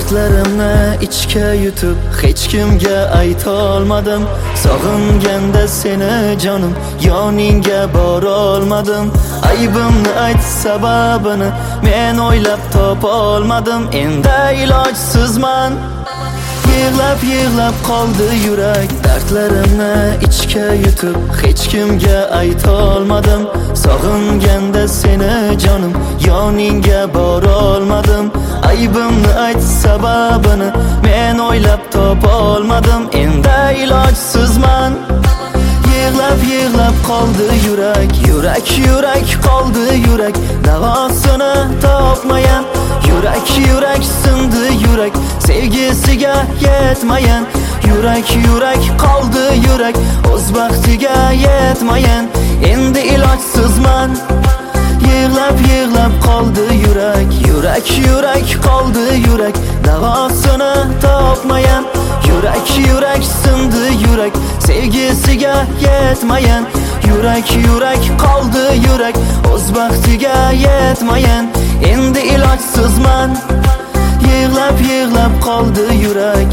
Dardlarimni ichga yutib hech kimga ayta olmadim. Sog'inganda seni jonim yoningga bora olmadim. Aybimni ayt sababini men o'ylab topa olmadim. Endi ilojsizman. Yig'lab qoldi yurak. Dardlarimni ichga yutib hech kimga ayta olmadim. Sog'inganda seni jonim yoningga bora olmadim. Aybimni ayt sababini men o'ylab topa olmadim. Endi ilojsizman. Yig'lab qoldi yurak. Yurak qoldi yurak. Davosini topmayan yurak sindi yurak. Sevgisiga yetmayan yurak qoldi yurak. O'z baxtiga yetmayan endi ilojsizman. Yig'lab qoldi yurak. Yurak qoldi yurak. Davosini topmayan yurak sindi yurak. Sevgisiga yetmayan yurak qoldi yurak. O'z baxtiga yetmayan endi ilojsizman. Yig'lab qoldi yurak.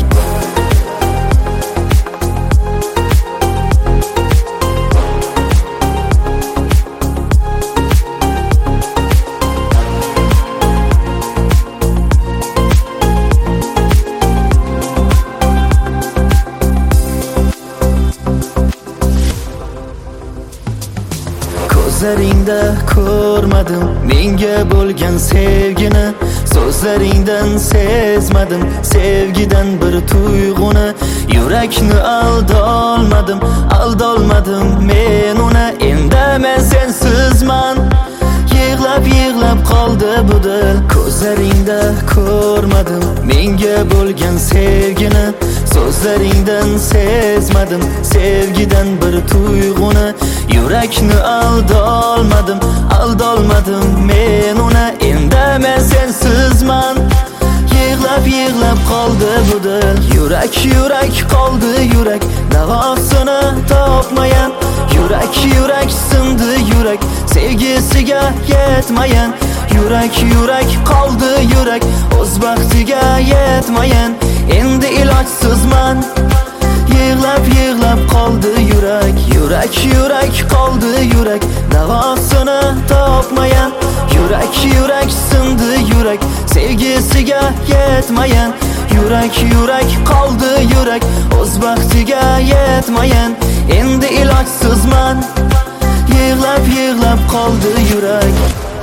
Ko'zlaringda ko'rmadim menga bo'lgan sevgini. So'zlaringdan sezmadim sevgidan bir tuyg'uni. Yurakni aldolmadim men uni. Endi men sensizman. Yig'lab qoldi bu dil. Ko'zlaringda ko'rmadim menga bo'lgan sevgini. So'zlaringdan sezmadim sevgidan bir tuyg'uni. Yurakni aldolmadim men uni. Endi men sensizman. Yig'lab qoldi bu dil. Yurak qoldi yurak. Davosini topmayan yurak sindi yurak. Sevgisiga yetmayan yurak qoldi yurak. O'z baxtiga yetmayan endi ilojsizman. Yig'lab qoldi yurak. Yurak qoldi yurak. Davosini topmayan yurak sindi yurak. Sevgisiga yetmayan yurak qoldi yurak. O'z baxtiga yetmayan endi ilojsizman. Yig'lab qoldi yurak.